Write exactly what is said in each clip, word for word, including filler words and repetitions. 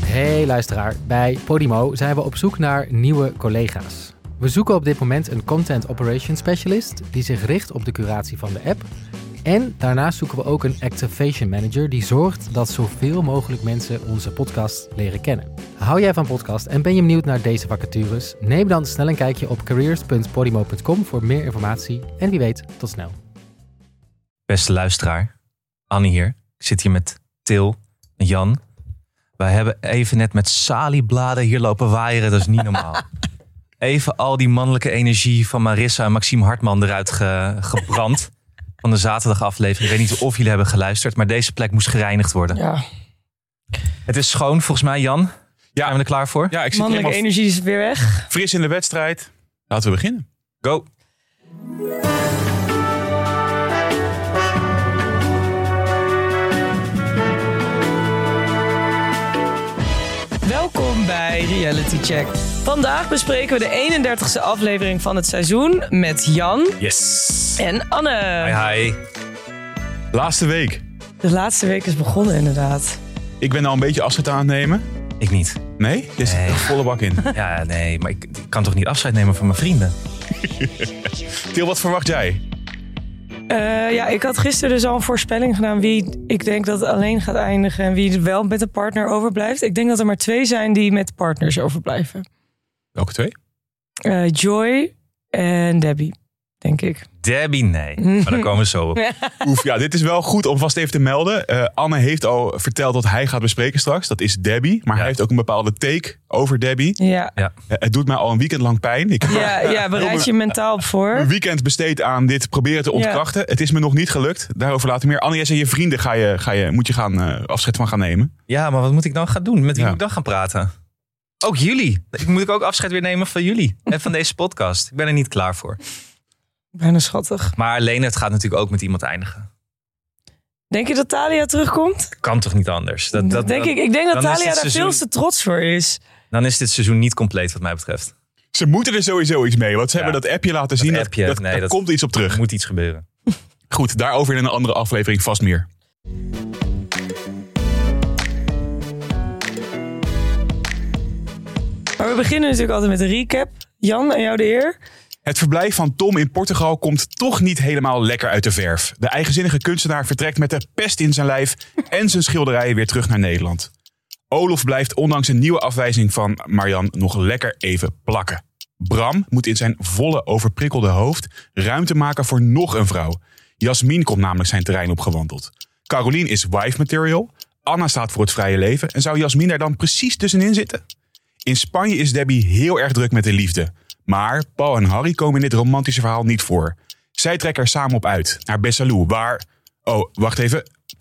Hey luisteraar, bij Podimo zijn we op zoek naar nieuwe collega's. We zoeken op dit moment een Content Operations Specialist die zich richt op de curatie van de app. En daarnaast zoeken we ook een Activation Manager die zorgt dat zoveel mogelijk mensen onze podcast leren kennen. Hou jij van podcast en ben je benieuwd naar deze vacatures? Neem dan snel een kijkje op careers punt podimo punt com voor meer informatie. En wie weet, tot snel. Beste luisteraar, Annie hier. Ik zit hier met Til en Jan. Wij hebben even net met saliebladen hier lopen waaieren. Dat is niet normaal. Even al die mannelijke energie van Marissa en Maxime Hartman eruit ge- gebrand. Van de zaterdagaflevering. Ik weet niet of jullie hebben geluisterd, maar deze plek moest gereinigd worden. Ja. Het is schoon volgens mij, Jan. Ja. Zijn we er klaar voor? Ja, ik zit Mannelijke helemaal energie is weer weg. fris in de wedstrijd. Laten we beginnen. Go. Welkom bij Reality Check. Vandaag bespreken we de eenendertigste aflevering van het seizoen met Jan Yes. en Anne. Hi, hi. Laatste week. De laatste week is begonnen inderdaad. Ik ben al een beetje afscheid aan het nemen. Ik niet. Nee? Je zit Nee. er volle bak in. Ja, nee, maar ik, ik kan toch niet afscheid nemen van mijn vrienden? Til, wat verwacht jij? Uh, ja, ik had gisteren dus al een voorspelling gedaan wie ik denk dat het alleen gaat eindigen en wie er wel met een partner overblijft. Ik denk dat er maar twee zijn die met partners overblijven. Welke twee? Uh, Joy en Debbie, denk ik. Debbie, nee. Maar daar komen we zo op. Oef, ja, dit is wel goed om vast even te melden. Uh, Anne heeft al verteld dat hij gaat bespreken straks. Dat is Debbie. Maar Ja. hij heeft ook een bepaalde take over Debbie. Ja, Ja. Uh, het doet mij al een weekend lang pijn. Ik heb ja, ja bereid je mentaal op voor. een weekend besteed aan dit proberen te ontkrachten. Het is me nog niet gelukt. Daarover later meer. Anne, jij zei je vrienden ga je, ga je, moet je gaan uh, afscheid van gaan nemen. Ja, maar wat moet ik dan gaan doen? Met wie Ja. moet ik dan gaan praten? Ook jullie. Ik moet ik ook afscheid weer nemen van jullie. En van deze podcast. Ik ben er niet klaar voor. Bijna schattig. Maar Leonard gaat natuurlijk ook met iemand eindigen. Denk je dat Thalia terugkomt? Kan toch niet anders? Dat, dat, denk dat- ik. Ik denk dat dan is Thalia dit daar seizoen- veel te trots voor is. Dan is dit seizoen niet compleet wat mij betreft. Ze moeten er sowieso iets mee. Want ze Ja. hebben dat appje laten zien. Dat, appje, dat, nee, daar dat- komt iets op terug. Er moet iets gebeuren. Goed, daarover in een andere aflevering vast meer. Maar we beginnen natuurlijk altijd met een recap. Jan, aan jou de eer. Het verblijf van Tom in Portugal komt toch niet helemaal lekker uit de verf. De eigenzinnige kunstenaar vertrekt met de pest in zijn lijf en zijn schilderijen weer terug naar Nederland. Olof blijft ondanks een nieuwe afwijzing van Marjan nog lekker even plakken. Bram moet in zijn volle overprikkelde hoofd ruimte maken voor nog een vrouw. Jasmin komt namelijk zijn terrein opgewandeld. Carolien is wife material. Anna staat voor het vrije leven. En zou Jasmin daar dan precies tussenin zitten? In Spanje is Debbie heel erg druk met de liefde. Maar Paul en Harry komen in dit romantische verhaal niet voor. Zij trekken er samen op uit, naar Besalú, waar... Oh, wacht even.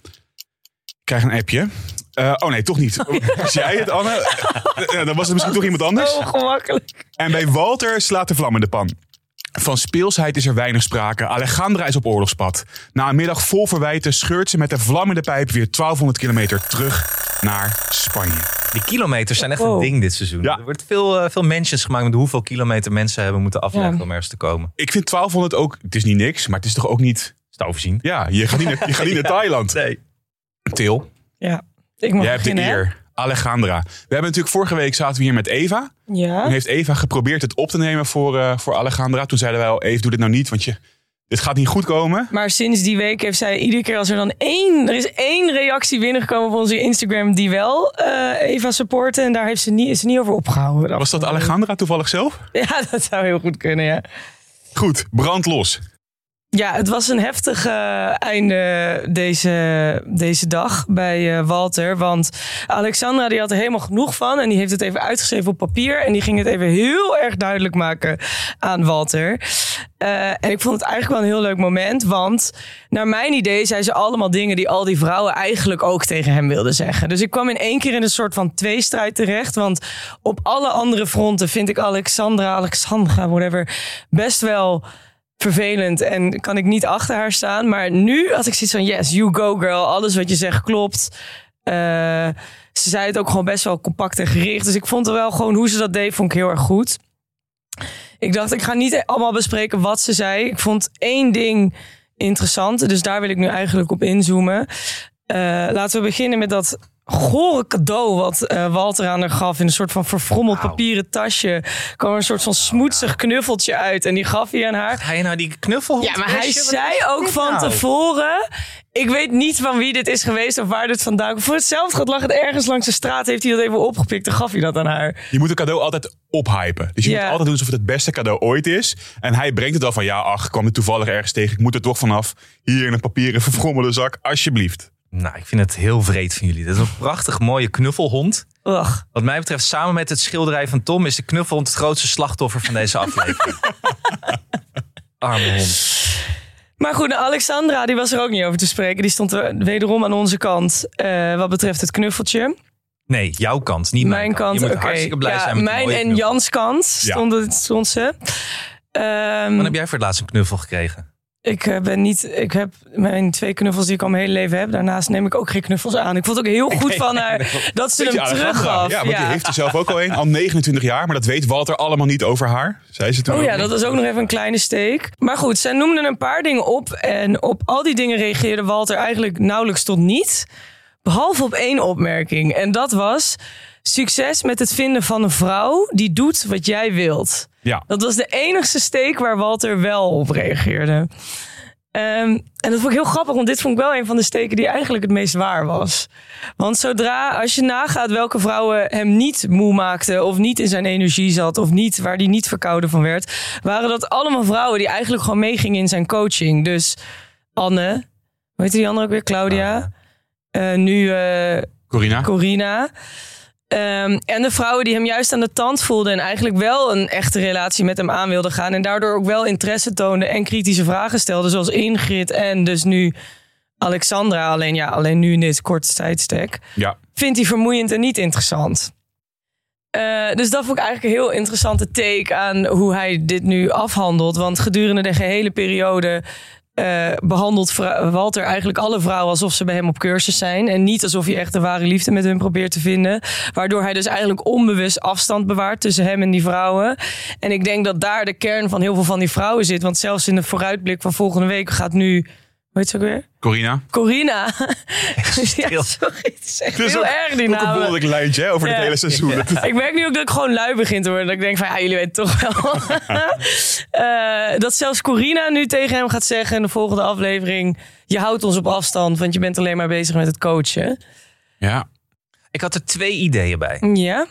Ik krijg een appje. Uh, oh nee, toch niet. Was jij het, Anne? Uh, dan was het misschien toch iemand anders. Oh, gemakkelijk. En bij Walter slaat de vlam in de pan. Van speelsheid is er weinig sprake. Alejandra is op oorlogspad. Na een middag vol verwijten scheurt ze met de vlammende pijp weer twaalfhonderd kilometer terug naar Spanje. Die kilometers zijn echt Wow. een ding dit seizoen. Ja. Er wordt veel, uh, veel mentions gemaakt met hoeveel kilometer mensen hebben moeten afleggen Ja. om ergens te komen. Ik vind twaalfhonderd ook, het is niet niks, maar het is toch ook niet... Is te overzien? Ja, je gaat niet naar, je gaat niet naar Thailand. Nee. Til, Ja, ik mag jij hebt de beginnen, hè? eer. Alejandra. We hebben natuurlijk vorige week zaten we hier met Eva. Ja. Toen heeft Eva geprobeerd het op te nemen voor, uh, voor Alejandra. Toen zeiden wij al, Eva, doe dit nou niet, want je, dit gaat niet goed komen. Maar sinds die week heeft zij iedere keer als er dan één... Er is één reactie binnengekomen op onze Instagram die wel uh, Eva supporten. En daar heeft ze niet, is ze niet over opgehouden. Was dat Alejandra toevallig zelf? Ja, dat zou heel goed kunnen, ja. Goed, brand los. Ja, het was een heftig uh, einde deze, deze dag bij uh, Walter. Want Alexandra die had er helemaal genoeg van. En die heeft het even uitgeschreven op papier. En die ging het even heel erg duidelijk maken aan Walter. Uh, en ik vond het eigenlijk wel een heel leuk moment. Want naar mijn idee zei ze allemaal dingen die al die vrouwen eigenlijk ook tegen hem wilden zeggen. Dus ik kwam in één keer in een soort van tweestrijd terecht. Want op alle andere fronten vind ik Alexandra, Alexandra, whatever, best wel vervelend en kan ik niet achter haar staan. Maar nu had ik zoiets van, yes, you go girl. Alles wat je zegt klopt. Uh, ze zei het ook gewoon best wel compact en gericht. Dus ik vond er wel gewoon hoe ze dat deed, vond ik heel erg goed. Ik dacht, ik ga niet allemaal bespreken wat ze zei. Ik vond één ding interessant. Dus daar wil ik nu eigenlijk op inzoomen. Uh, laten we beginnen met dat gore cadeau wat uh, Walter aan haar gaf. In een soort van verfrommeld Wauw. papieren tasje. Kwam er een soort van smoetsig knuffeltje uit. En die gaf hij aan haar. Ga je nou die knuffel? Ja, maar hij zei ook van nou? tevoren... Ik weet niet van wie dit is geweest of waar dit vandaan komt. Voor hetzelfde geld lag het ergens langs de straat. Heeft hij dat even opgepikt en gaf hij dat aan haar. Je moet een cadeau altijd ophypen. Dus je Ja. moet altijd doen alsof het het beste cadeau ooit is. En hij brengt het al van, ja, ach, ik kwam er toevallig ergens tegen. Ik moet er toch vanaf. Hier in een papieren verfrommelde zak, alsjeblieft. Nou, ik vind het heel vreed van jullie. Dat is een prachtig mooie knuffelhond. Ugh. Wat mij betreft, samen met het schilderij van Tom... is de knuffelhond het grootste slachtoffer van deze aflevering. Arme hond. Maar goed, Alexandra die was er ook niet over te spreken. Die stond er wederom aan onze kant uh, wat betreft het knuffeltje. Nee, jouw kant, niet mijn, Mijn kant, Je moet oké. hartstikke blij Ja, zijn met die mijn mooie en knuffel. Jans kant stond, het, stond ze. Um, Wanneer heb jij voor het laatst een knuffel gekregen? Ik uh, ben niet. Ik heb mijn twee knuffels die ik al mijn hele leven heb. Daarnaast neem ik ook geen knuffels aan. Ik vond het ook heel goed van haar dat ze Beetje hem Alejandra. teruggaf. Ja, want die heeft er zelf ook al een. Al negenentwintig jaar. Maar dat weet Walter allemaal niet over haar. Zei ze toen Oh ook ja, niet. dat was ook nog even een kleine steek. Maar goed, zij noemde een paar dingen op. En op al die dingen reageerde Walter eigenlijk nauwelijks tot niet. Behalve op één opmerking. En dat was... Succes met het vinden van een vrouw die doet wat jij wilt. Ja. Dat was de enigste steek waar Walter wel op reageerde. Um, en dat vond ik heel grappig, want dit vond ik wel een van de steken die eigenlijk het meest waar was. Want zodra, als je nagaat welke vrouwen hem niet moe maakten... of niet in zijn energie zat, of niet waar hij niet verkouden van werd... waren dat allemaal vrouwen die eigenlijk gewoon meegingen in zijn coaching. Dus Anne, hoe heet die andere ook weer? Claudia. Uh, nu uh, Corina. Corina. Um, en de vrouwen die hem juist aan de tand voelden... en eigenlijk wel een echte relatie met hem aan wilden gaan... en daardoor ook wel interesse toonden en kritische vragen stelden... zoals Ingrid en dus nu Alexandra. Alleen ja, alleen nu in dit korte tijdstek. Ja. Vindt hij vermoeiend en niet interessant. Uh, dus dat vond ik eigenlijk een heel interessante take... aan hoe hij dit nu afhandelt. Want gedurende de gehele periode... Uh, behandelt vrou- Walter eigenlijk alle vrouwen alsof ze bij hem op cursus zijn. En niet alsof hij echt de ware liefde met hun probeert te vinden. Waardoor hij dus eigenlijk onbewust afstand bewaart tussen hem en die vrouwen. En ik denk dat daar de kern van heel veel van die vrouwen zit. Want zelfs in de vooruitblik van volgende week gaat nu... Hoe heet ze ook weer? Corina. Corina. Ja, sorry, het is echt Het is heel ook, erg die ook een namen. behoorlijk lijntje hè, over Ja. het hele seizoen. Ja. Ik merk nu ook dat ik gewoon lui begin te worden. Dat ik denk van, ja, jullie weten toch wel. uh, dat zelfs Corina nu tegen hem gaat zeggen in de volgende aflevering... je houdt ons op afstand, want je bent alleen maar bezig met het coachen. Ja. Ik had er twee ideeën bij. Ja?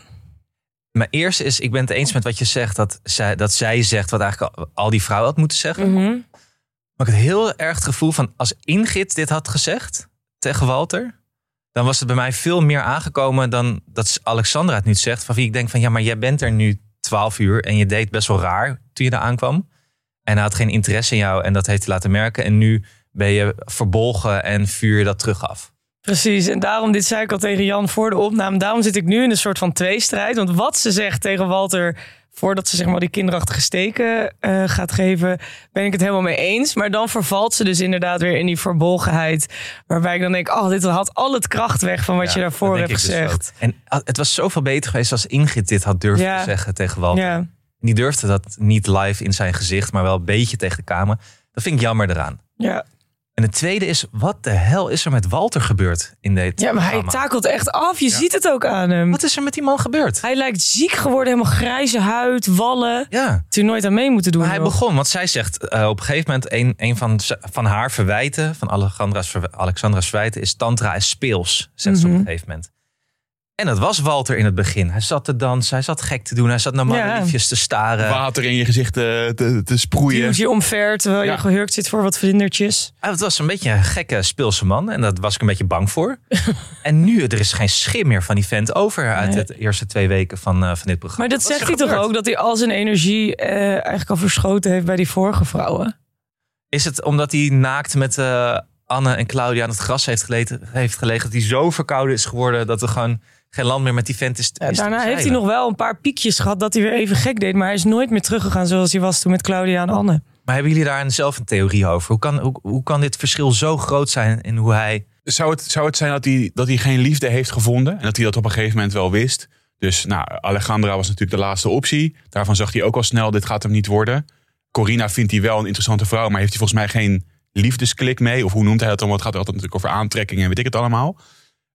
Mijn eerste is, ik ben het eens met wat je zegt... dat zij, dat zij zegt wat eigenlijk al, al die vrouwen had moeten zeggen. Mm-hmm. Maar ik had heel erg het gevoel van... als Ingrid dit had gezegd tegen Walter... dan was het bij mij veel meer aangekomen... dan dat Alexandra het nu zegt. Van wie ik denk van... ja, maar jij bent er nu twaalf uur... en je deed best wel raar toen je daar aankwam. En hij had geen interesse in jou... en dat heeft hij laten merken. En nu ben je verbolgen en vuur je dat terug af. Precies, en daarom, dit zei ik al tegen Jan voor de opname... daarom zit ik nu in een soort van tweestrijd. Want wat ze zegt tegen Walter... voordat ze zeg maar die kinderachtige steken uh, gaat geven... ben ik het helemaal mee eens. Maar dan vervalt ze dus inderdaad weer in die verbolgenheid... waarbij ik dan denk, oh, dit had al het kracht weg... van wat Ja, je daarvoor dat hebt denk ik dus gezegd. ook. En het was zoveel beter geweest als Ingrid dit had durven Ja. te zeggen tegen Walter. Ja. En die durfde dat niet live in zijn gezicht... maar wel een beetje tegen de camera. Dat vind ik jammer eraan. Ja. En het tweede is, wat de hel is er met Walter gebeurd in dit ja, maar hij programma? takelt echt af. Je Ja. ziet het ook aan hem. Wat is er met die man gebeurd? Hij lijkt ziek geworden, helemaal grijze huid, wallen. Ja, Had hij nooit aan mee moeten doen. maar hij joh. begon, want zij zegt uh, op een gegeven moment... een, een van, z- van haar verwijten, van Alexandra's, ver- Alexandra's verwijten... is tantra is speels, zegt ze op Mhm. een gegeven moment. En dat was Walter in het begin. Hij zat te dansen, hij zat gek te doen... hij zat naar Ja. mannenliefjes te staren. Water in je gezicht te, te, te sproeien. Duwt je omver terwijl Ja. je gehurkt zit voor wat vlindertjes. Ah, het was een beetje een gekke speelse man. En daar was ik een beetje bang voor. En nu, er is geen schim meer van die vent over... uit Nee. de eerste twee weken van, uh, van dit programma. Maar dat Wat is zegt er hij toch gebeurd? ook? Dat hij al zijn energie uh, eigenlijk al verschoten heeft bij die vorige vrouwen. Is het omdat hij naakt met uh, Anne en Claudia aan het gras heeft gelegen, heeft gelegen... dat hij zo verkouden is geworden... dat er gewoon geen land meer met die vent is, Ja, is te daarna heeft hij bezeilen? nog wel een paar piekjes gehad dat hij weer even gek deed. Maar hij is nooit meer teruggegaan zoals hij was toen met Claudia en Anne. Maar hebben jullie daar zelf een theorie over? Hoe kan, hoe, hoe kan dit verschil zo groot zijn in hoe hij... Zou het, zou het zijn dat hij, dat hij geen liefde heeft gevonden? En dat hij dat op een gegeven moment wel wist? Dus nou, Alejandra was natuurlijk de laatste optie. Daarvan zag hij ook al snel, dit gaat hem niet worden. Corina vindt hij wel een interessante vrouw... maar heeft hij volgens mij geen liefdesklik mee. Of hoe noemt hij dat dan? Het gaat altijd natuurlijk over aantrekking en weet ik het allemaal.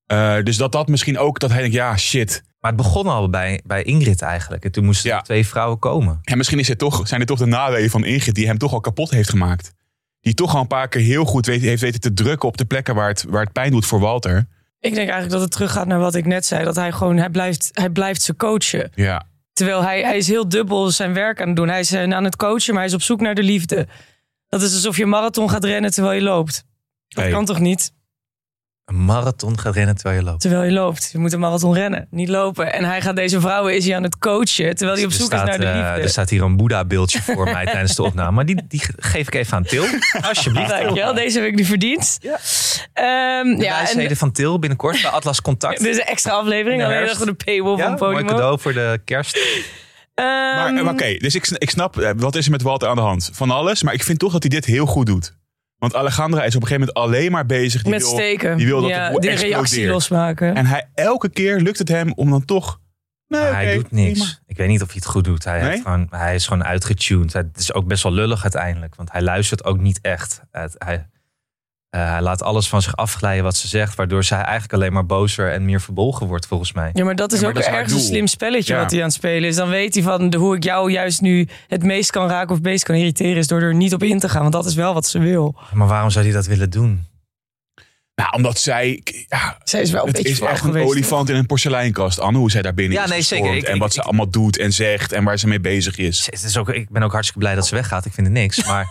Uh, dus dat dat misschien ook, dat hij denkt, ja, shit. Maar het begon al bij, bij Ingrid eigenlijk. En toen moesten ja. twee vrouwen komen. Ja, misschien is het toch, zijn dit toch de naweeën van Ingrid die hem toch al kapot heeft gemaakt. Die toch al een paar keer heel goed weet, heeft weten te drukken op de plekken waar het, waar het pijn doet voor Walter. Ik denk eigenlijk dat het teruggaat naar wat ik net zei. Dat hij gewoon, hij blijft, hij blijft ze coachen. Ja. Terwijl hij, hij is heel dubbel zijn werk aan het doen. Hij is aan het coachen, maar hij is op zoek naar de liefde. Dat is alsof je een marathon gaat rennen terwijl je loopt. Dat hey. kan toch niet? Een marathon gaat rennen terwijl je loopt? Terwijl je loopt. Je moet een marathon rennen, niet lopen. En hij gaat deze vrouwen is hij aan het coachen, terwijl hij op zoek staat, is naar de liefde. Uh, er staat hier een Boeddha-beeldje voor mij tijdens de opname. Maar die, die geef ik even aan Til. Alsjeblieft. Dankjewel, deze heb ik nu verdiend. Ja. Um, de ja, wijsheden en... van Til binnenkort bij Atlas Contact. Dit is een extra aflevering, alleen achter de paywall ja, van Podimo. Mooi cadeau voor de kerst. Um, maar oké, okay, dus ik, ik snap, wat is er met Walter aan de hand? Van alles, maar ik vind toch dat hij dit heel goed doet. Want Alejandra is op een gegeven moment alleen maar bezig. Die met wil, steken. Die wil dat ja, het de reactie losmaken. En hij, elke keer lukt het hem om dan toch... Nee, hij okay, doet niks. Prima. Ik weet niet of hij het goed doet. Hij, nee? heeft gewoon, hij is gewoon uitgetuned. Het is ook best wel lullig uiteindelijk. Want hij luistert ook niet echt. Het, hij, uh, hij laat alles van zich afglijden wat ze zegt. Waardoor zij eigenlijk alleen maar bozer en meer verbolgen wordt volgens mij. Ja, maar dat is ja, ook dat is ergens een slim spelletje ja. wat hij aan het spelen is. Dan weet hij van de, hoe ik jou juist nu het meest kan raken of het meest kan irriteren. Is door er niet op in te gaan. Want dat is wel wat ze wil. Maar waarom zou hij dat willen doen? Nou, omdat zij... Ja, zij is wel een het beetje is echt geweest, een olifant toch? In een porseleinkast, Anne. Hoe zij daar binnen ja, is nee, zeker. Ik, en wat ik, ze ik, allemaal doet en zegt en waar ze mee bezig is. Het is ook, ik ben ook hartstikke blij dat ze weggaat. Ik vind het niks. Maar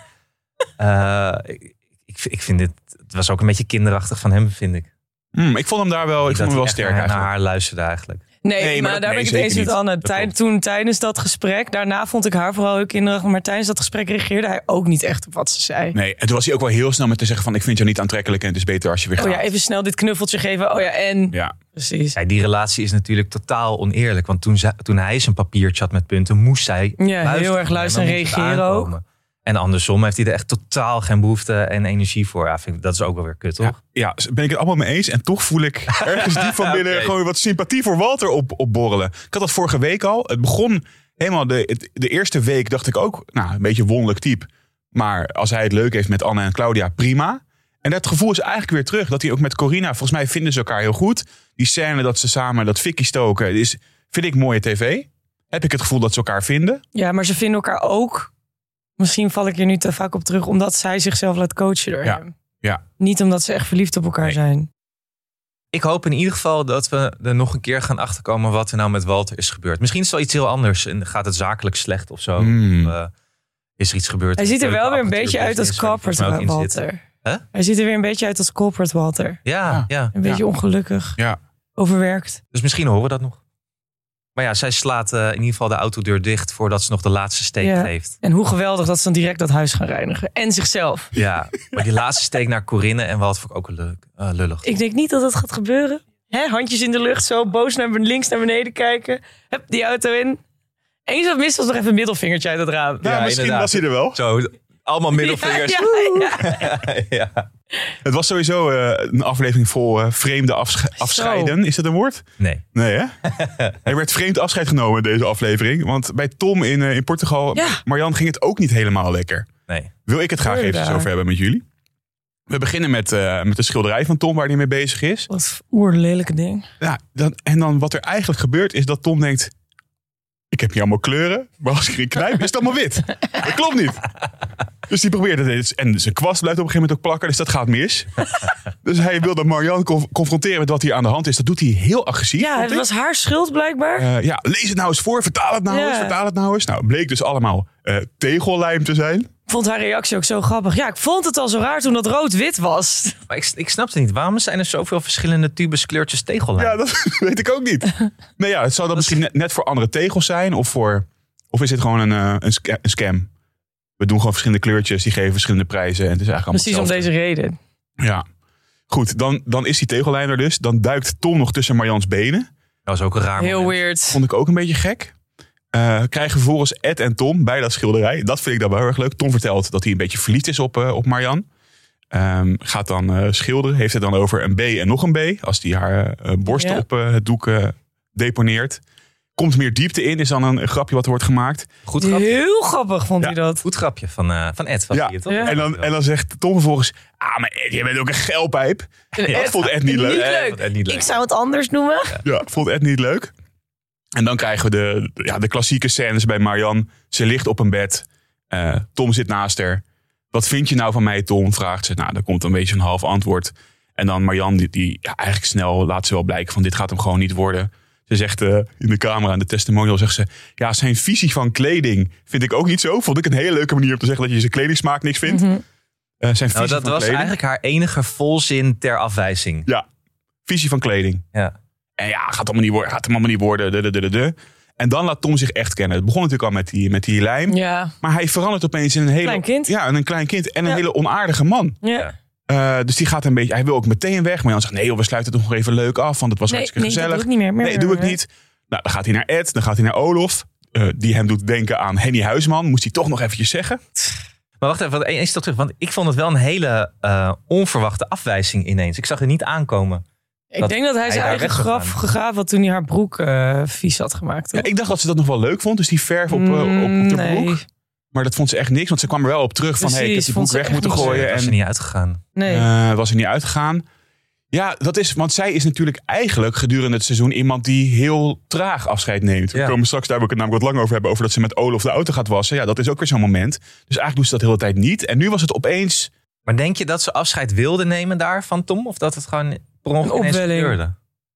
uh, ik, ik, ik vind dit... Het was ook een beetje kinderachtig van hem, vind ik. Hmm, ik vond hem daar wel, ik vond hem wel sterk naar, eigenlijk. naar haar luisterde eigenlijk. Nee, nee, maar, maar daar nee, ben ik het eens met Anne. Tij, toen tijdens dat gesprek, daarna vond ik haar vooral heel kinderachtig. Maar tijdens dat gesprek reageerde hij ook niet echt op wat ze zei. Nee, en toen was hij ook wel heel snel met te zeggen van ik vind jou niet aantrekkelijk en het is beter als je weer gaat. Oh ja, even snel dit knuffeltje geven. Oh ja, en... Ja. Precies. Ja, die relatie is natuurlijk totaal oneerlijk. Want toen, zij, toen hij zijn papiertje had met punten, moest zij ja, heel erg luisteren en reageren ook. En andersom heeft hij er echt totaal geen behoefte en energie voor. Ja, vind ik, dat is ook wel weer kut, toch? Ja, ja, ben ik het allemaal mee eens. En toch voel ik ergens diep van binnen okay. gewoon wat sympathie voor Walter op, opborrelen. Ik had dat vorige week al. Het begon helemaal de, de eerste week dacht ik ook, nou, een beetje wonderlijk type. Maar als hij het leuk heeft met Anne en Claudia, prima. En dat gevoel is eigenlijk weer terug. Dat hij ook met Corina, volgens mij vinden ze elkaar heel goed. Die scène dat ze samen dat fikkie stoken, is, vind ik mooie tv. Heb ik het gevoel dat ze elkaar vinden. Ja, maar ze vinden elkaar ook... Misschien val ik hier nu te vaak op terug, omdat zij zichzelf laat coachen door ja. hem. Ja. Niet omdat ze echt verliefd op elkaar nee. zijn. Ik hoop in ieder geval dat we er nog een keer gaan achterkomen wat er nou met Walter is gebeurd. Misschien is het wel iets heel anders en gaat het zakelijk slecht of zo. Mm. Of, uh, is er iets gebeurd? Hij ziet er wel weer een beetje uit als corporate Walter. Huh? Hij ziet er weer een beetje uit als corporate Walter. Ja, ja. Een beetje ja. ongelukkig. Ja. Overwerkt. Dus misschien horen we dat nog. Maar ja, zij slaat uh, in ieder geval de autodeur dicht voordat ze nog de laatste steek ja. geeft. En hoe geweldig dat ze dan direct dat huis gaan reinigen. En zichzelf. Ja, maar die laatste steek naar Corinne en wat vond ik ook lullig. Uh, lullig. Ik denk niet dat dat gaat gebeuren. Hè? Handjes in de lucht, zo boos naar links naar beneden kijken. Hup, die auto in. Eens wat mis was nog even een middelvingertje uit het raam. Ja, ja misschien inderdaad. Was hij er wel. Zo, allemaal middelvingers. Ja, ja, ja. ja. Het was sowieso uh, een aflevering vol uh, vreemde afsche- afscheiden. Zo. Is dat een woord? Nee. Nee, hè? Er werd vreemd afscheid genomen in deze aflevering. Want bij Tom in, uh, in Portugal, ja. Marjan, ging het ook niet helemaal lekker. Nee. Wil ik het graag Goeie even over hebben met jullie. We beginnen met, uh, met de schilderij van Tom waar hij mee bezig is. Wat oerlelijke ding. Ja, dan, en dan wat er eigenlijk gebeurt is dat Tom denkt... Ik heb hier allemaal kleuren, maar als ik erin knijp is het allemaal wit. Dat klopt niet. Dus die probeert het. En zijn kwast blijft op een gegeven moment ook plakken, dus dat gaat mis. Dus hij wil dan Marjan conf- confronteren met wat hier aan de hand is. Dat doet hij heel agressief. Ja, het was haar schuld blijkbaar. Uh, ja, lees het nou eens voor, vertaal het nou ja. eens, vertaal het nou eens. Nou, bleek dus allemaal uh, tegellijm te zijn. Ik vond haar reactie ook zo grappig. Ja, ik vond het al zo raar toen dat rood-wit was. Maar ik, ik snapte niet. Waarom zijn er zoveel verschillende tubes kleurtjes tegellijm? Ja, dat weet ik ook niet. Nee, ja, het zou dan misschien net, net voor andere tegels zijn. Of, voor, of is het gewoon een, uh, een, sca- een scam? We doen gewoon verschillende kleurtjes. Die geven verschillende prijzen. En het is eigenlijk precies om deze reden. Ja. Goed, dan, dan is die tegellijm er dus. Dan duikt Tom nog tussen Marjans benen. Dat was ook een raar Heel moment. weird. Vond ik ook een beetje gek. Uh, krijgen vervolgens Ed en Tom bij dat schilderij. Dat vind ik dan wel heel erg leuk. Tom vertelt dat hij een beetje verliefd is op, uh, op Marjan. Um, gaat dan uh, schilderen. Heeft het dan over een B en nog een B. Als hij haar uh, borsten ja. op uh, het doek uh, deponeert. Komt meer diepte in, is dan een, een grapje wat er wordt gemaakt. Goed grapje. Heel grappig vond Ja. hij dat. Goed grapje van, uh, van Ed. Was Ja. die het, toch? Ja. En, dan, en dan zegt Tom vervolgens... Ah, maar Ed, jij bent ook een geilpijp. Dat vond Ed niet leuk. Niet Nee, leuk. vond Ed niet leuk. Ik zou het anders noemen. Ja, vond Ed niet leuk. En dan krijgen we de, ja, de klassieke scènes bij Marjan. Ze ligt op een bed. Uh, Tom zit naast haar. Wat vind je nou van mij, Tom? Vraagt ze. Nou, dan komt een beetje een half antwoord. En dan Marjan, die, die ja, eigenlijk snel laat ze wel blijken van dit gaat hem gewoon niet worden. Ze zegt uh, in de camera, in de testimonial, zegt ze... Ja, zijn visie van kleding vind ik ook niet zo. Vond ik een hele leuke manier om te zeggen dat je zijn kledingsmaak niks vindt. Mm-hmm. Uh, zijn visie Nou, dat van was kleding. eigenlijk haar enige volzin ter afwijzing. Ja, visie van kleding. Ja. En ja, gaat allemaal niet worden. Gaat hem allemaal niet worden. De, de, de, de, de. En dan laat Tom zich echt kennen. Het begon natuurlijk al met die, met die lijm. Ja. Maar hij verandert opeens in een hele... Klein kind. Ja, een klein kind. En een Ja. hele onaardige man. Ja. Uh, dus die gaat een beetje... Hij wil ook meteen weg. Maar Jan zegt, nee joh, we sluiten het nog even leuk af. Want het was Nee, hartstikke nee, dat gezellig. doe ik niet meer. meer Nee, doe ik niet. Nou, dan gaat hij naar Ed. Dan gaat hij naar Olof. Uh, die hem doet denken aan Henny Huisman. Moest hij toch nog eventjes zeggen. Maar wacht even, één stap terug. Want ik vond het wel een hele uh, onverwachte afwijzing ineens. Ik zag het niet aankomen. Ik Dat denk dat hij hij zijn daar eigen weg zou graf gaan. gegraven had toen hij haar broek uh, vies had gemaakt. Ja, toch? ik dacht dat ze dat nog wel leuk vond. Dus die verf op, uh, op, op de nee. broek. Maar dat vond ze echt niks. Want ze kwam er wel op terug van... Hey, ik heb Precies, die vond broek ze weg echt moeten niet gooien. Dat was En er niet uitgegaan. Nee. Uh, was er niet uitgegaan. Ja, dat is, want zij is natuurlijk eigenlijk gedurende het seizoen iemand die heel traag afscheid neemt. We Ja. komen straks, daar wil ik het namelijk wat lang over hebben, over dat ze met Olof de auto gaat wassen. Ja, dat is ook weer zo'n moment. Dus eigenlijk doet ze dat de hele tijd niet. En nu was het opeens... Maar denk je dat ze afscheid wilde nemen daar van Tom? Of dat het gewoon per ongeluk Een ineens opwelling. gebeurde?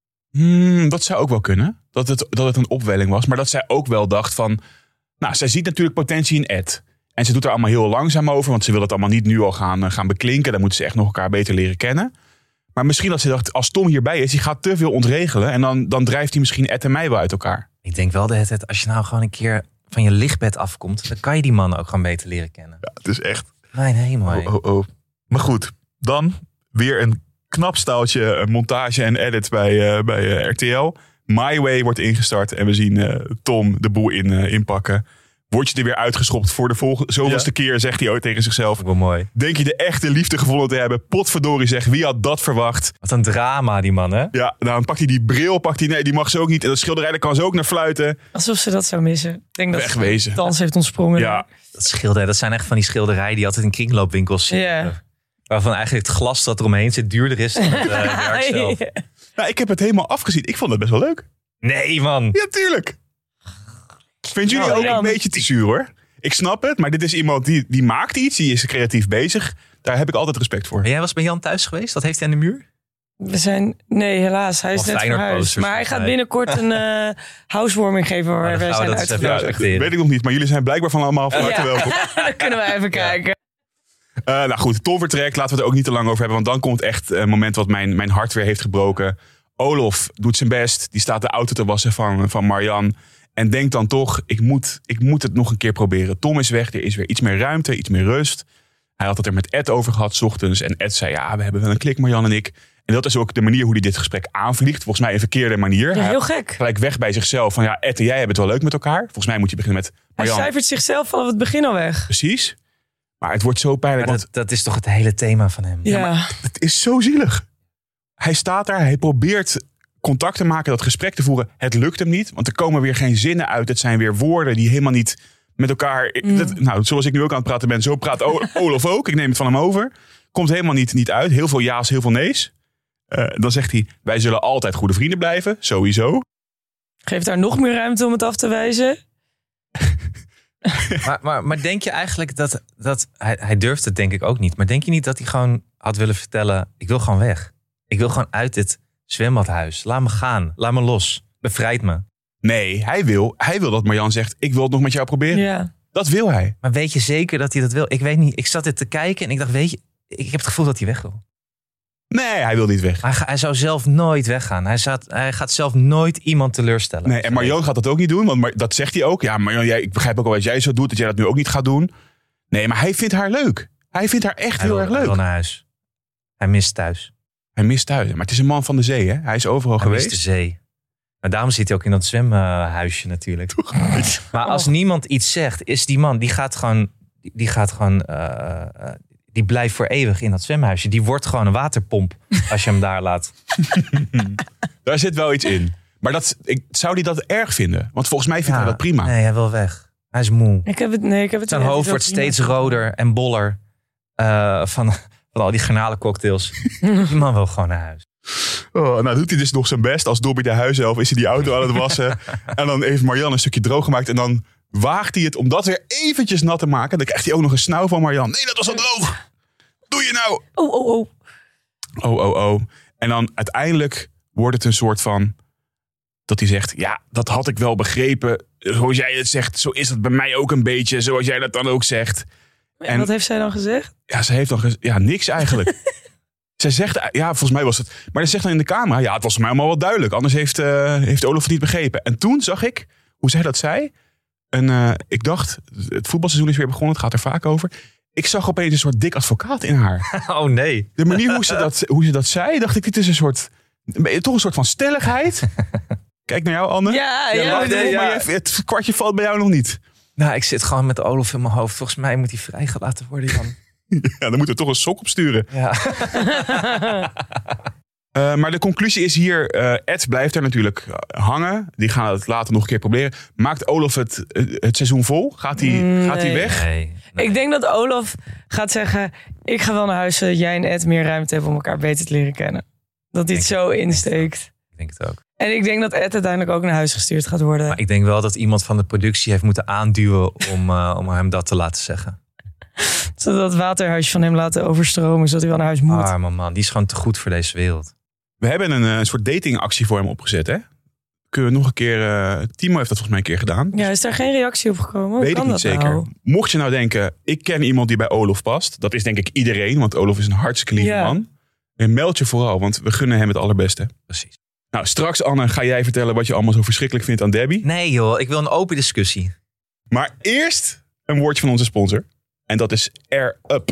Hmm, dat zou ook wel kunnen. Dat het, dat het een opwelling was. Maar dat zij ook wel dacht van... Nou, zij ziet natuurlijk potentie in Ed. En ze doet er allemaal heel langzaam over. Want ze wil het allemaal niet nu al gaan, uh, gaan beklinken. Dan moeten ze echt nog elkaar beter leren kennen. Maar misschien dat ze dacht, als Tom hierbij is, die gaat te veel ontregelen. En dan, dan drijft hij misschien Ed en mij wel uit elkaar. Ik denk wel dat het, als je nou gewoon een keer van je lichtbed afkomt, dan kan je die man ook gewoon beter leren kennen. Ja, het is echt... Mijn hemel. hé. Oh, oh, oh. Maar goed, dan weer een knap staaltje uh, montage en edit bij, uh, bij uh, R T L. My Way wordt ingestart en we zien uh, Tom de boel in, uh, inpakken. Word je er weer uitgeschopt voor de volgende zoveelste Ja. keer, zegt hij ooit tegen zichzelf. Ook wel mooi. Denk je de echte liefde gevonden te hebben? Potverdorie zeg, wie had dat verwacht? Wat een drama die man, hè? Ja, dan pakt hij die bril, pakt hij, nee, die mag ze ook niet. En dat schilderij, daar kan ze ook naar fluiten. Alsof ze dat zou missen. Ik denk dat Wegwezen. de dans heeft ontsprongen. Ja, Dat schilderij, dat zijn echt van die schilderijen die altijd in kringloopwinkels zitten. Ja. Waarvan eigenlijk het glas dat eromheen zit duurder is dan het uh, werk zelf. nou, ik heb het helemaal afgezien. Ik vond het best wel leuk. Nee, man. Ja, tuurlijk. Vind jullie Nou, ook Jan. een beetje te zuur, hoor? Ik snap het, maar dit is iemand die, die maakt iets. Die is creatief bezig. Daar heb ik altijd respect voor. Maar jij was bij Jan thuis geweest? Wat heeft hij aan de muur? We zijn... Nee, helaas. Hij is Of net Feyenoord verhuisd. posters, Maar hij gaat volgens binnenkort een uh, housewarming geven waar dan wij gaan we zijn dat eens even Ja, uitgenodigd. respecteren. dat weet ik nog niet, maar jullie zijn blijkbaar van allemaal van harte Ja. welkom. Dan kunnen we even kijken. Uh, nou goed, Tom vertrekt. Laten we het er ook niet te lang over hebben. Want dan komt echt een moment wat mijn, mijn hart weer heeft gebroken. Olof doet zijn best. Die staat de auto te wassen van, van Marjan. En denkt dan toch, ik moet, ik moet het nog een keer proberen. Tom is weg, er is weer iets meer ruimte, iets meer rust. Hij had het er met Ed over gehad, 's ochtends. En Ed zei, ja, we hebben wel een klik, Marjan en ik. En dat is ook de manier hoe hij dit gesprek aanvliegt. Volgens mij een verkeerde manier. Ja, Hij heel gek. gelijk weg bij zichzelf. Van ja, Ed en jij hebben het wel leuk met elkaar. Volgens mij moet je beginnen met Hij Marjan. cijfert zichzelf vanaf het begin al weg. Precies. Maar het wordt zo pijnlijk. Maar Want dat, dat is toch het hele thema van hem? Ja. het is zo zielig. Hij staat daar. Hij probeert contact te maken. Dat gesprek te voeren. Het lukt hem niet. Want er komen weer geen zinnen uit. Het zijn weer woorden die helemaal niet met elkaar... Mm. Dat, nou, zoals ik nu ook aan het praten ben. Zo praat O- Olof ook. Ik neem het van hem over. Komt helemaal niet, niet uit. Heel veel ja's, heel veel nee's. Uh, dan zegt hij, wij zullen altijd goede vrienden blijven. Sowieso. Geeft daar nog meer ruimte om het af te wijzen. Maar, maar, maar denk je eigenlijk dat... dat hij, hij durft het denk ik ook niet. Maar denk je niet dat hij gewoon had willen vertellen... ik wil gewoon weg. Ik wil gewoon uit dit zwembadhuis. Laat me gaan. Laat me los. Bevrijd me. Nee, hij wil, hij wil dat Marjan zegt, ik wil het nog met jou proberen. Ja. Dat wil hij. Maar weet je zeker dat hij dat wil? Ik weet niet. Ik zat dit te kijken en ik dacht, weet je... ik heb het gevoel dat hij weg wil. Nee, hij wil niet weg. Hij, ga- hij zou zelf nooit weggaan. Hij, zat, hij gaat zelf nooit iemand teleurstellen. Nee, en Marjan gaat dat ook niet doen. Want Mar- dat zegt hij ook. Ja, Marjan, jij, ik begrijp ook al wat jij zo doet. Dat jij dat nu ook niet gaat doen. Nee, maar hij vindt haar leuk. Hij vindt haar echt Hij heel wil, erg hij leuk. wil naar huis. Hij mist thuis. Hij mist thuis. Maar het is een man van de zee, hè? Hij is overal Hij geweest. mist de zee. Maar daarom zit hij ook in dat zwemhuisje natuurlijk. Maar als niemand iets zegt, is die man, die gaat gewoon, die, die gaat gewoon, uh, uh, die blijft voor eeuwig in dat zwemhuisje. Die wordt gewoon een waterpomp als je hem daar laat. Daar zit wel iets in. Maar dat, ik, zou hij dat erg vinden? Want volgens mij vindt Ja, hij dat prima. Nee, hij wil weg. Hij is moe. Ik heb het, nee, ik heb het Zijn idee hoofd dat wordt het steeds prima is. roder en boller uh, van, van al die garnalencocktails. Die man wil gewoon naar huis. Oh, nou doet hij dus nog zijn best. Als Dobby de huiself is hij die auto aan het wassen. En dan heeft Marianne een stukje droog gemaakt. En dan waagt hij het om dat weer eventjes nat te maken. Dan krijgt hij ook nog een snauw van Marianne. Nee, dat was al droog. Wat doe je nou? Oh, oh, oh. Oh, oh, oh. En dan uiteindelijk wordt het een soort van... dat hij zegt, ja, dat had ik wel begrepen. Zoals jij het zegt, zo is het bij mij ook een beetje. Zoals jij dat dan ook zegt. En, En- wat heeft zij dan gezegd? Ja, ze heeft dan gez- ja, niks eigenlijk. Zij zegt, ja, volgens mij was het... Maar ze zegt dan in de camera, ja, het was voor mij allemaal wel duidelijk. Anders heeft, uh, heeft Olaf het niet begrepen. En toen zag ik, hoe zij dat zei... En uh, ik dacht, het voetbalseizoen is weer begonnen. Het gaat er vaak over. Ik zag opeens een soort dik advocaat in haar. Oh nee. De manier hoe ze dat, hoe ze dat zei, dacht ik, dit is een soort... Toch een soort van stelligheid. Kijk naar jou, Anne. Ja, Jij ja, lacht nee, erop, ja. maar je- het kwartje valt bij jou nog niet. Nou, ik zit gewoon met Olaf in mijn hoofd. Volgens mij moet hij vrijgelaten worden, Jan. Ja, dan moeten we toch een sok opsturen. Ja. Uh, maar de conclusie is hier, uh, Ed blijft er natuurlijk hangen. Die gaan het later nog een keer proberen. Maakt Olaf het, het seizoen vol? Gaat hij, Mm, gaat hij nee. weg? Nee, nee. Ik denk dat Olaf gaat zeggen... ik ga wel naar huis zodat jij en Ed meer ruimte hebben... om elkaar beter te leren kennen. Dat hij het Denk zo ik. insteekt. Ik denk het ook. En ik denk dat Ed uiteindelijk ook naar huis gestuurd gaat worden. Maar ik denk wel dat iemand van de productie heeft moeten aanduwen om, uh, om hem dat te laten zeggen. Zodat het waterhuisje van hem laten overstromen... zodat hij wel naar huis moet. Arme man, die is gewoon te goed voor deze wereld. We hebben een, uh, een soort datingactie voor hem opgezet, hè? Kunnen we nog een keer... Uh, Timo heeft dat volgens mij een keer gedaan. Ja, is daar geen reactie op gekomen? Hoe Weet kan ik niet dat zeker. nou? Mocht je nou denken, ik ken iemand die bij Olaf past. Dat is denk ik iedereen, want Olaf is een hartstikke lieve Ja. man. En meld je vooral, want we gunnen hem het allerbeste. Precies. Nou, straks Anne, ga jij vertellen wat je allemaal zo verschrikkelijk vindt aan Debbie. Nee joh, ik wil een open discussie. Maar eerst een woordje van onze sponsor. En dat is Air Up.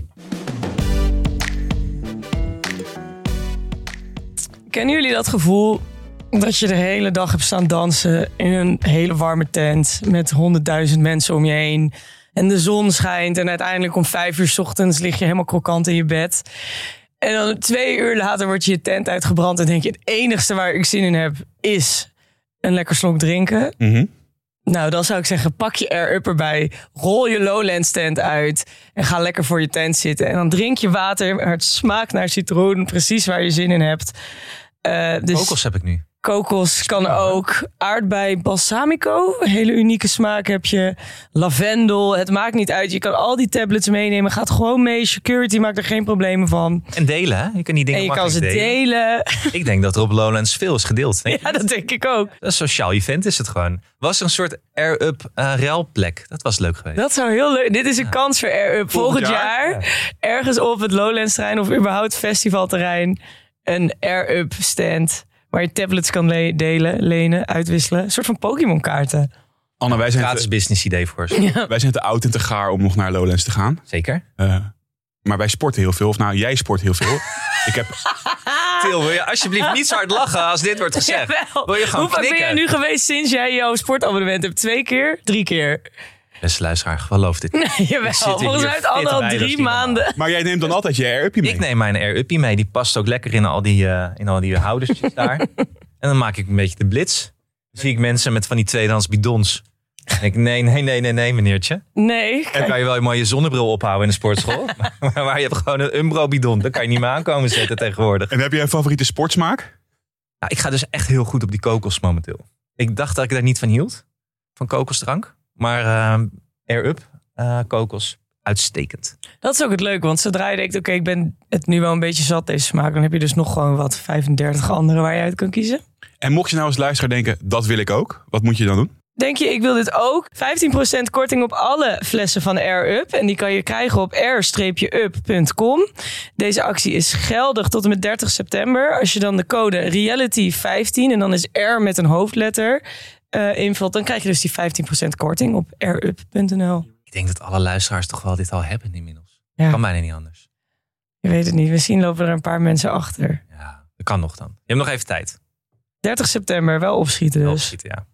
Kennen jullie dat gevoel dat je de hele dag hebt staan dansen in een hele warme tent met honderdduizend mensen om je heen en de zon schijnt en uiteindelijk om vijf uur 's ochtends lig je helemaal krokant in je bed en dan twee uur later wordt je je tent uitgebrand en denk je het enigste waar ik zin in heb is een lekker slok drinken. Mm-hmm. Nou, dan zou ik zeggen, pak je Air-Up erbij, rol je Lowlands tent uit en ga lekker voor je tent zitten. En dan drink je water, maar het smaakt naar citroen, precies waar je zin in hebt. Uh, dus Kokos heb ik nu. kokos kan ook. Aardbei balsamico, een hele unieke smaak heb je. Lavendel, het maakt niet uit. Je kan al die tablets meenemen, gaat gewoon mee. Security maakt er geen problemen van. En delen, hè? Je kan die dingen En je kan makkelijk ze delen. Ik denk dat er op Lowlands veel is gedeeld. Denk je? Ja, dat denk ik ook. Een sociaal event is het gewoon. Was er een soort Air-Up uh, ruilplek. Dat was leuk geweest. Dat zou heel leuk. Dit is een kans voor Air-Up. Volgend, Volgend jaar, jaar? ergens op het Lowlands-terrein of überhaupt festivalterrein, een Air-Up stand waar je tablets kan le- delen, lenen, uitwisselen. Een soort van Pokémon kaarten. Anne, wij zijn, Gratis te, business idee voor ze. wij zijn te oud en te gaar om nog naar Lowlands te gaan. Zeker. Uh, maar wij sporten heel veel. Of nou, jij sport heel veel. Ik heb... Til, wil je alsjeblieft niet zo hard lachen als dit wordt gezegd? Jawel. Wil je gewoon Hoe vaak ben knikken? jij nu geweest sinds jij jouw sportabonnement hebt? Twee keer? Drie keer? Beste luisteraar, geloof dit niet. Nee, jawel. Ik zit hier Volgens mij heeft fit Anne al bij, dat is drie niet maanden. Maar jij neemt dan altijd je Air-Upje mee. Ik neem mijn Air-Uppie mee. Die past ook lekker in al die, uh, in al die houdersjes daar. En dan maak ik een beetje de blitz. Dan zie ik mensen met van die tweedehands bidons. Dan denk ik, nee, nee, nee, nee, nee, meneertje. Nee. Dan kan je wel een mooie zonnebril ophouden in de sportschool. maar waar je hebt gewoon een Umbro bidon. Dan kan je niet meer aankomen zetten tegenwoordig. En heb jij een favoriete sportsmaak? Nou, ik ga dus echt heel goed op die kokos momenteel. Ik dacht dat ik daar niet van hield. Van kokosdrank. Maar uh, Air-Up, uh, kokos, uitstekend. Dat is ook het leuke, want zodra je denkt, oké, okay, ik ben het nu wel een beetje zat deze smaak, dan heb je dus nog gewoon wat vijfendertig andere waar je uit kan kiezen. En mocht je nou als luisteraar denken, dat wil ik ook. Wat moet je dan doen? Denk je, ik wil dit ook? vijftien procent korting op alle flessen van Air-Up. En die kan je krijgen op air up punt com. Deze actie is geldig tot en met dertig september. Als je dan de code reality vijftien en dan is R met een hoofdletter uh, invult, dan krijg je dus die vijftien procent korting op air up punt n l. Ik denk dat alle luisteraars toch wel dit al hebben inmiddels. Ja. Kan bijna niet anders. Je weet het niet. Misschien lopen er een paar mensen achter. Ja, dat kan nog dan. Je hebt nog even tijd. dertig september, wel opschieten dus. Opschieten, ja.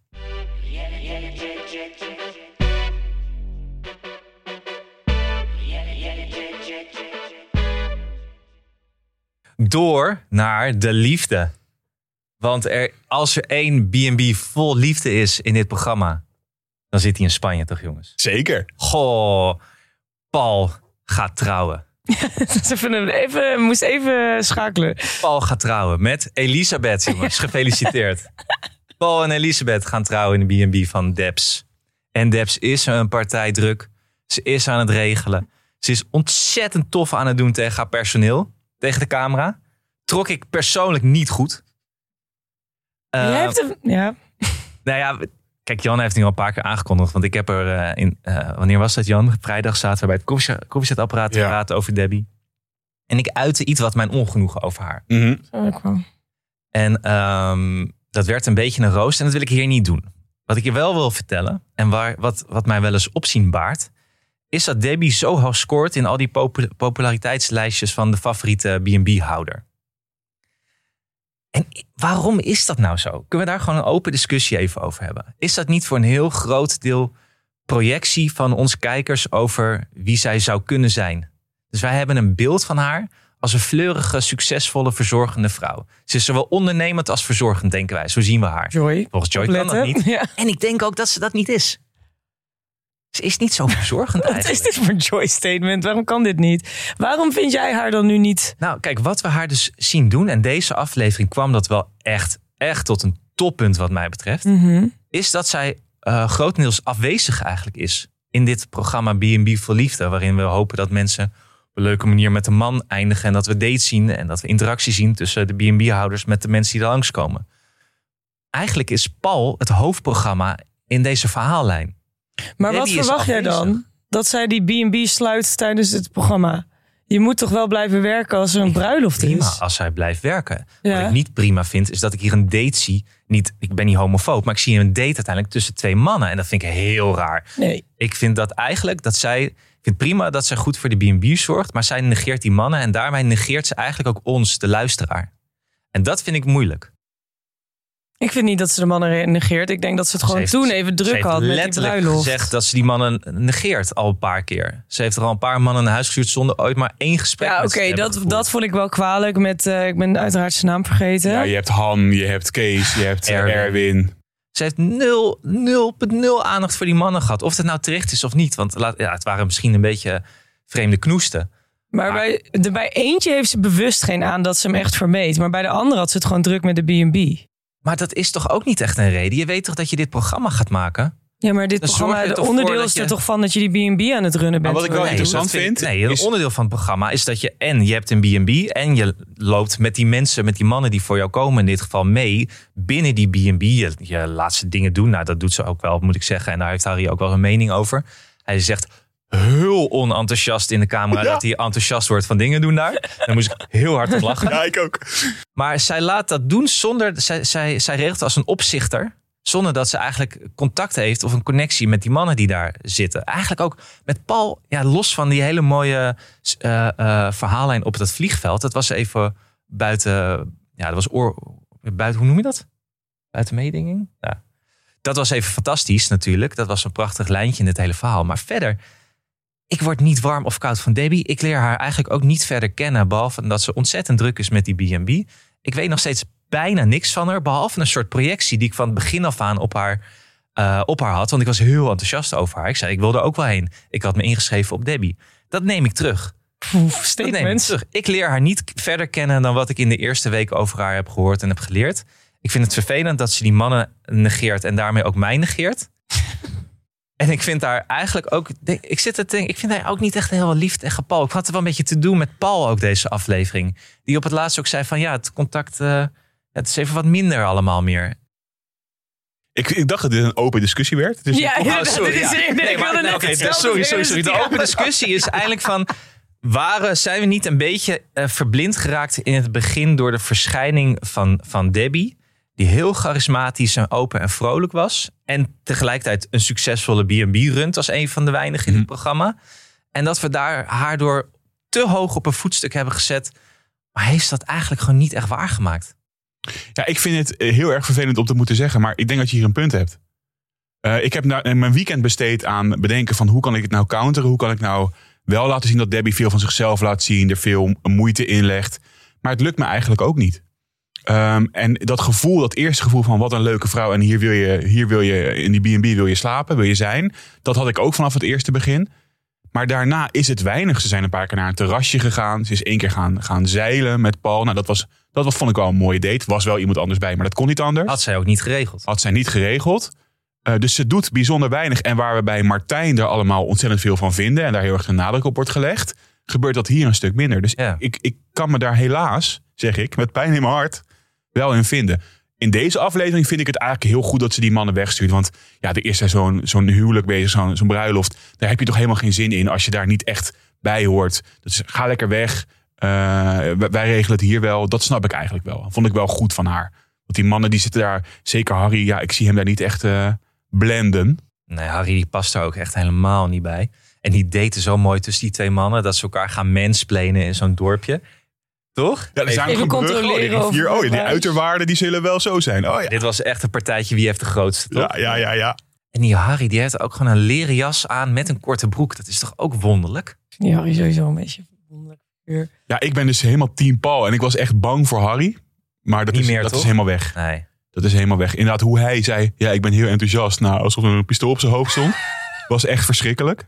Door naar de liefde. Want er, als er één B en B vol liefde is in dit programma, dan zit hij in Spanje toch, jongens? Zeker. Goh, Paul gaat trouwen. even, even, moest even schakelen. Paul gaat trouwen met Elisabeth, jongens. Gefeliciteerd. Paul en Elisabeth gaan trouwen in de B en B van Debs. En Debs is een partij druk. Ze is aan het regelen. Ze is ontzettend tof aan het doen tegen haar personeel. Tegen de camera. Trok ik persoonlijk niet goed. Uh, Jij hebt een, ja. Nou ja, kijk, Jan heeft nu al een paar keer aangekondigd. Want ik heb er uh, in... Uh, wanneer was dat, Jan? Vrijdag zaten we bij het koffiezetapparaat te ja. praten over Debbie. En ik uitte iets wat mijn ongenoegen over haar. Mm-hmm. Zo ik wel. En um, dat werd een beetje een roost. En dat wil ik hier niet doen. Wat ik je wel wil vertellen. En waar, wat, wat mij wel eens opzien baart. Is dat Debbie zo hoog scoort in al die popul- populariteitslijstjes van de favoriete B en B-houder. En waarom is dat nou zo? Kunnen we daar gewoon een open discussie even over hebben? Is dat niet voor een heel groot deel projectie van onze kijkers over wie zij zou kunnen zijn? Dus wij hebben een beeld van haar als een fleurige, succesvolle, verzorgende vrouw. Ze is zowel ondernemend als verzorgend, denken wij. Zo zien we haar. Joy. Volgens Joy kan dat niet. Ja. En ik denk ook dat ze dat niet is. Ze is niet zo verzorgend eigenlijk. Wat is dit voor een Joy statement? Waarom kan dit niet? Waarom vind jij haar dan nu niet? Nou, kijk, wat we haar dus zien doen... en deze aflevering kwam dat wel echt, echt tot een toppunt wat mij betreft... Mm-hmm. is dat zij uh, grotendeels afwezig eigenlijk is... in dit programma B en B voor Liefde... waarin we hopen dat mensen op een leuke manier met een man eindigen... en dat we dates zien en dat we interactie zien... tussen de B en B-houders met de mensen die er langskomen. Eigenlijk is Paul het hoofdprogramma in deze verhaallijn. Maar Debbie wat verwacht jij dan? Dat zij die B en B sluit tijdens het programma? Je moet toch wel blijven werken als er een bruiloft prima, is? Prima, als zij blijft werken. Ja. Wat ik niet prima vind, is dat ik hier een date zie. Niet, ik ben niet homofoob, maar ik zie een date uiteindelijk tussen twee mannen. En dat vind ik heel raar. Nee. Ik vind dat eigenlijk, dat zij... Ik vind prima dat zij goed voor de B en B zorgt. Maar zij negeert die mannen. En daarmee negeert ze eigenlijk ook ons, de luisteraar. En dat vind ik moeilijk. Ik vind niet dat ze de mannen negeert. Ik denk dat ze het Ze gewoon heeft, toen even druk had met die letterlijk bruiloft. gezegd dat ze die mannen negeert al een paar keer. Ze heeft er al een paar mannen naar huis gestuurd zonder ooit maar één gesprek ja, met ze te oké, hebben dat, gevoerd. dat vond ik wel kwalijk. Met, uh, ik ben uiteraard zijn naam vergeten. Ja, je hebt Han, je hebt Kees, je hebt Erwin. Erwin. Ze heeft nul, nul, nul aandacht voor die mannen gehad. Of het nou terecht is of niet. Want ja, het waren misschien een beetje vreemde knoesten. Maar bij, de, bij eentje heeft ze bewust geen aan dat ze hem echt vermeed. Maar bij de andere had ze het gewoon druk met de B en B. Maar dat is toch ook niet echt een reden? Je weet toch dat je dit programma gaat maken? Ja, maar dit Dan programma, de onderdeel is er je... toch van dat je die B en B aan het runnen bent. Maar wat ik wel nee, interessant vind, vind... Nee, een is... onderdeel van het programma is dat je... en je hebt een B en B en je loopt met die mensen, met die mannen die voor jou komen... in dit geval mee binnen die B en B. Je, je laat ze dingen doen. Nou, dat doet ze ook wel, moet ik zeggen. En daar heeft Harry ook wel een mening over. Hij zegt... heel onenthousiast in de camera... Ja. dat hij enthousiast wordt van dingen doen daar. Dan moest ik heel hard op lachen. Ja, ik ook. Maar zij laat dat doen zonder... Zij, zij, zij regelt als een opzichter... zonder dat ze eigenlijk contact heeft... of een connectie met die mannen die daar zitten. Eigenlijk ook met Paul... ja, los van die hele mooie uh, uh, verhaallijn op het vliegveld. Dat was even buiten... ja, dat was oor, buiten... hoe noem je dat? Buiten meedinging? Ja. Dat was even fantastisch natuurlijk. Dat was een prachtig lijntje in het hele verhaal. Maar verder... ik word niet warm of koud van Debbie. Ik leer haar eigenlijk ook niet verder kennen... behalve dat ze ontzettend druk is met die B en B. Ik weet nog steeds bijna niks van haar... behalve een soort projectie die ik van het begin af aan op haar, uh, op haar had. Want ik was heel enthousiast over haar. Ik zei, ik wil er ook wel heen. Ik had me ingeschreven op Debbie. Dat neem ik terug. Oef, dat neem ik terug. Ik leer haar niet verder kennen... dan wat ik in de eerste week over haar heb gehoord en heb geleerd. Ik vind het vervelend dat ze die mannen negeert... en daarmee ook mij negeert... En ik vind daar eigenlijk ook... Ik zit te denken, ik vind haar ook niet echt heel lief tegen Paul. Ik had er wel een beetje te doen met Paul ook deze aflevering. Die op het laatst ook zei van ja, het contact... Uh, het is even wat minder allemaal meer. Ik, ik dacht dat dit een open discussie werd. Dus ja, ik... oh, sorry. Dit is, ja. nee, maar, nou, okay, sorry, sorry, sorry. De open discussie is eigenlijk van... waren, zijn we niet een beetje uh, verblind geraakt in het begin... door de verschijning van, van Debbie... die heel charismatisch en open en vrolijk was. En tegelijkertijd een succesvolle B en B runt als een van de weinigen in het programma. En dat we daar haar door te hoog op een voetstuk hebben gezet. Maar heeft dat eigenlijk gewoon niet echt waargemaakt? Ja, ik vind het heel erg vervelend om te moeten zeggen. Maar ik denk dat je hier een punt hebt. Uh, ik heb nou, mijn weekend besteed aan bedenken van hoe kan ik het nou counteren? Hoe kan ik nou wel laten zien dat Debbie veel van zichzelf laat zien. Er veel moeite in legt. Maar het lukt me eigenlijk ook niet. Um, en dat gevoel, dat eerste gevoel van wat een leuke vrouw. En hier wil je, hier wil je in die B en B wil je slapen, wil je zijn. Dat had ik ook vanaf het eerste begin. Maar daarna is het weinig. Ze zijn een paar keer naar een terrasje gegaan. Ze is één keer gaan, gaan zeilen met Paul. Nou, dat was, dat was, vond ik wel een mooie date. Was wel iemand anders bij, maar dat kon niet anders. Had zij ook niet geregeld. Had zij niet geregeld. Uh, dus ze doet bijzonder weinig. En waar we bij Martijn er allemaal ontzettend veel van vinden. En daar heel erg de nadruk op wordt gelegd. Gebeurt dat hier een stuk minder. Dus Ja. ik, ik kan me daar helaas, zeg ik, met pijn in mijn hart, wel in vinden. In deze aflevering vind ik het eigenlijk heel goed dat ze die mannen wegstuurt. Want ja, er is er zo'n, zo'n huwelijk bezig, zo'n, zo'n bruiloft. Daar heb je toch helemaal geen zin in als je daar niet echt bij hoort. Dus ga lekker weg. Uh, wij regelen het hier wel. Dat snap ik eigenlijk wel. Vond ik wel goed van haar. Want die mannen die zitten daar, zeker Harry, ja, ik zie hem daar niet echt uh, blenden. Nee, Harry die past daar ook echt helemaal niet bij. En die daten zo mooi tussen die twee mannen. Dat ze elkaar gaan mansplainen in zo'n dorpje. Toch? Ja, er zijn Even nog een brug. controleren Oh, die, rivier, of- oh, die uiterwaarden die zullen wel zo zijn. Oh, ja. Dit was echt een partijtje wie heeft de grootste, toch? Ja, ja, ja, ja. En die Harry die heeft ook gewoon een leren jas aan met een korte broek. Dat is toch ook wonderlijk? Ja, Harry sowieso een beetje wonderlijk figuur. Ja, ik ben dus helemaal team Paul. En ik was echt bang voor Harry. Maar dat, Niet is, meer, dat toch? is helemaal weg. Nee. Dat is helemaal weg. Inderdaad, hoe hij zei, ja, ik ben heel enthousiast. Nou, alsof er een pistool op zijn hoofd stond. Was echt verschrikkelijk.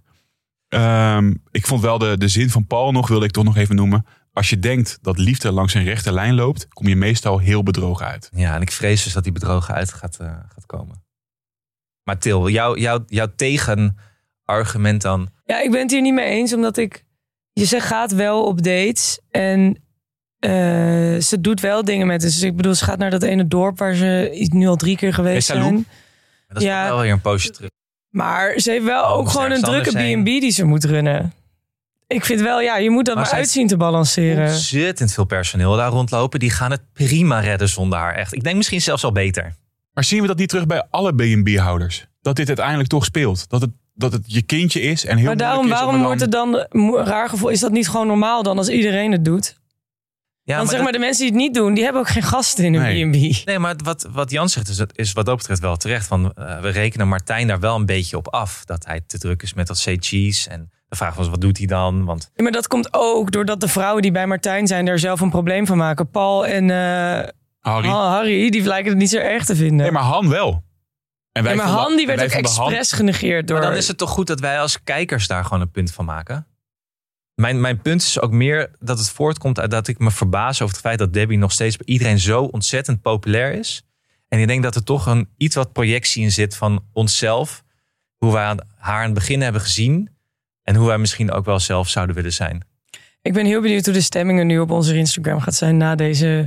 Um, ik vond wel de, de zin van Paul nog, wilde ik toch nog even noemen. Als je denkt dat liefde langs een rechte lijn loopt, kom je meestal heel bedrogen uit. Ja, en ik vrees dus dat die bedrogen uit gaat, uh, gaat komen. Maar Til, jou, jou, jouw tegenargument dan? Ja, ik ben het hier niet mee eens, omdat ik... Je zegt gaat wel op dates en uh, ze doet wel dingen met. Dus ik bedoel, ze gaat naar dat ene dorp waar ze nu al drie keer geweest Hey, Salou. zijn. Dat is Ja. toch wel weer een poosje terug. Maar ze heeft wel Oh, ook moest gewoon een ergens drukke B anders en B heen. die ze moet runnen. Ik vind wel, ja, je moet dat Maar maar zij- uitzien te balanceren. Ontzettend veel personeel daar rondlopen. Die gaan het prima redden zonder haar. Echt. Ik denk misschien zelfs al beter. Maar zien we dat niet terug bij alle B en B-houders? Dat dit uiteindelijk toch speelt? Dat het, dat het je kindje is en heel Maar daarom, moeilijk is waarom om wordt het dan mo- raar gevoel? Is dat niet gewoon normaal dan als iedereen het doet? Ja, Want zeg dat- maar, de mensen die het niet doen, die hebben ook geen gasten in een Nee. B en B. Nee, maar wat, wat Jan zegt is, dat is wat dat betreft wel terecht. Van, uh, we rekenen Martijn daar wel een beetje op af. Dat hij te druk is met dat say cheese. En de vraag was, wat doet hij dan? Want Ja, maar dat komt ook doordat de vrouwen die bij Martijn zijn daar zelf een probleem van maken. Paul en uh, Harry. Harry, die lijken het niet zo erg te vinden. Nee, maar Han wel. En ja, maar vonden- Han die werd en ook wij vonden Han- expres genegeerd door... Maar dan is het toch goed dat wij als kijkers daar gewoon een punt van maken? Mijn, mijn punt is ook meer dat het voortkomt uit dat ik me verbaas over het feit dat Debbie nog steeds bij iedereen zo ontzettend populair is. En ik denk dat er toch een iets wat projectie in zit van onszelf. Hoe wij aan- haar aan het begin hebben gezien. En hoe wij misschien ook wel zelf zouden willen zijn. Ik ben heel benieuwd hoe de stemmingen nu op onze Instagram gaat zijn na deze...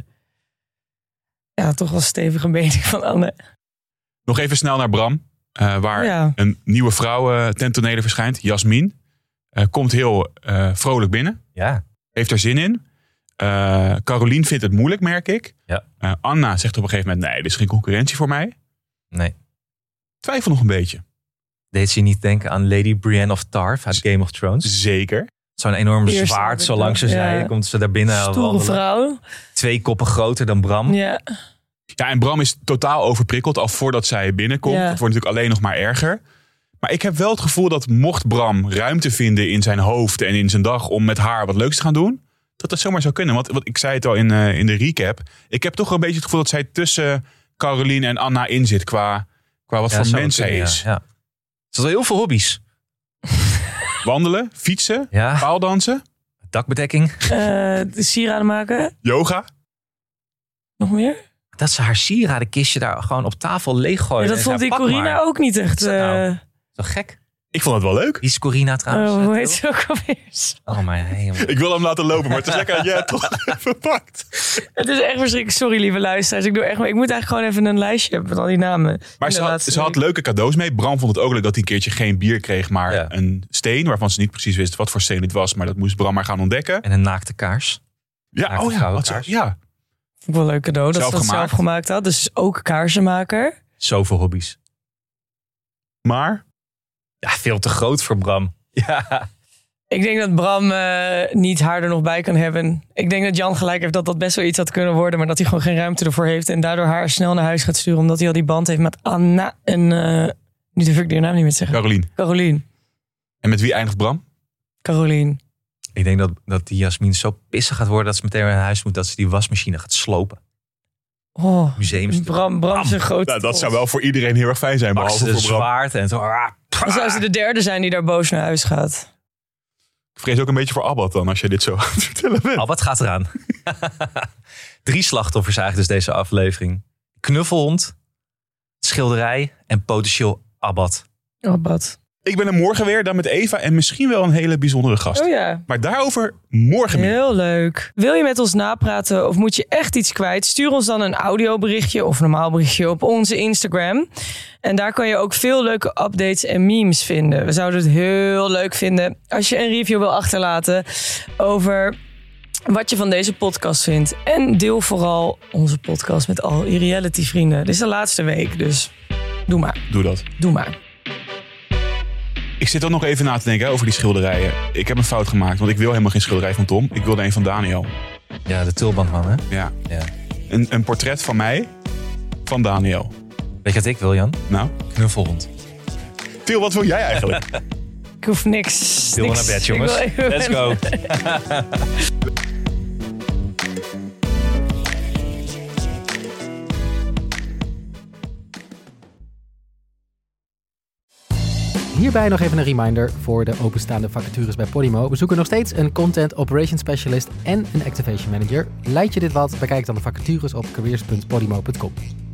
Ja, toch wel stevige mening van Anne. Nog even snel naar Bram. Uh, waar Ja. een nieuwe vrouw uh, ten tonele verschijnt. Jasmin. Uh, komt heel uh, vrolijk binnen. Ja. Heeft er zin in. Uh, Carolien vindt het moeilijk, merk ik. Ja. Uh, Anna zegt op een gegeven moment, nee, dit is geen concurrentie voor mij. Nee. Twijfel nog een beetje. Deed ze niet denken aan Lady Brienne of Tarth uit Game of Thrones? Zeker. Zo'n enorm Eerst zwaard, had ik zo lang ze dat, zei. ja. Komt ze daar binnen Stoere wandelen. vrouw. Twee koppen groter dan Bram. Ja. Ja, en Bram is totaal overprikkeld al voordat zij binnenkomt. Ja. Dat wordt natuurlijk alleen nog maar erger. Maar ik heb wel het gevoel dat mocht Bram ruimte vinden in zijn hoofd en in zijn dag om met haar wat leuks te gaan doen, dat dat zomaar zou kunnen. Want wat ik zei het al in, uh, in de recap. Ik heb toch een beetje het gevoel dat zij tussen Carolien en Anna in zit qua, qua wat Ja, voor zou mens zij kunnen, is. Ja, ja. Ze had heel veel hobby's. Wandelen, fietsen, Ja, paaldansen, dakbedekking. Uh, de sieraden maken. yoga. Nog meer? Dat ze haar sieradenkistje daar gewoon op tafel leeggooien. Ja, dat en vond zei, die "Pak Corina maar." ook niet echt. Wat is dat nou? uh, Zo gek. Ik vond het wel leuk. Wie is Corina trouwens? oh, hoe Eh, heet ze ook alweer? Oh mijn hemel. Ik wil hem laten lopen, maar het is lekker dat jij het toch verpakt. Het is echt verschrikkelijk. Sorry, lieve luisteraars. Ik, doe echt, ik moet eigenlijk gewoon even een lijstje hebben met al die namen. Maar In ze de had, laatste ze had week. leuke cadeaus mee. Bram vond het ook leuk dat hij een keertje geen bier kreeg, maar Ja. een steen. Waarvan ze niet precies wist wat voor steen het was. Maar dat moest Bram maar gaan ontdekken. En een naakte kaars. Ja, Naakte oh ja, gouden wat zo, kaars. ja. Vond ik wel een leuk cadeau dat Zelf ze dat gemaakt. zelf gemaakt had. Dus ook kaarsenmaker. Zoveel hobby's. Maar Ja, veel te groot voor Bram. Ja. Ik denk dat Bram uh, niet haar er nog bij kan hebben. Ik denk dat Jan gelijk heeft dat dat best wel iets had kunnen worden. Maar dat hij gewoon geen ruimte ervoor heeft. En daardoor haar snel naar huis gaat sturen. Omdat hij al die band heeft met Anna en... Uh, nu durf ik die naam niet meer te zeggen. Carolien. Carolien. En met wie eindigt Bram? Carolien. Ik denk dat, dat die Jasmin zo pissig gaat worden dat ze meteen weer naar huis moet. Dat ze die wasmachine gaat slopen. Oh, Museums. Bram, Bram zijn grote Nou, dat trots. zou wel voor iedereen heel erg fijn zijn. Pak Behalve ze de voor Bram. zwaard en zo. Ah, Dan zou ze de derde zijn die daar boos naar huis gaat. Ik vrees ook een beetje voor Abbat dan, als je dit zo aan het vertellen bent. Al wat gaat eraan? Drie slachtoffers eigenlijk dus deze aflevering. Knuffelhond, schilderij en potentieel Abbat. Oh, bad. Ik ben er morgen weer, dan met Eva en misschien wel een hele bijzondere gast. Oh ja. Maar daarover morgen meer. Heel leuk. Wil je met ons napraten of moet je echt iets kwijt? Stuur ons dan een audioberichtje of een normaal berichtje op onze Instagram. En daar kan je ook veel leuke updates en memes vinden. We zouden het heel leuk vinden als je een review wil achterlaten over wat je van deze podcast vindt. En deel vooral onze podcast met al je reality vrienden. Dit is de laatste week, dus doe maar. Doe dat. Doe maar. Ik zit ook nog even na te denken hè, over die schilderijen. Ik heb een fout gemaakt, want ik wil helemaal geen schilderij van Tom. Ik wilde een van Daniel. Ja, de tulbandman, hè? Ja. Ja. Een, een portret van mij, van Daniel. Weet je wat ik wil, Jan? Nou, Knuffelhond. Til, wat wil jij eigenlijk? Ik hoef niks. Stil niks. naar bed, jongens. Ik wil even- Let's go. Hierbij nog even een reminder voor de openstaande vacatures bij Podimo. We zoeken nog steeds een Content Operations Specialist en een Activation Manager. Lijkt je dit wat? Bekijk dan de vacatures op careers punt podimo punt com.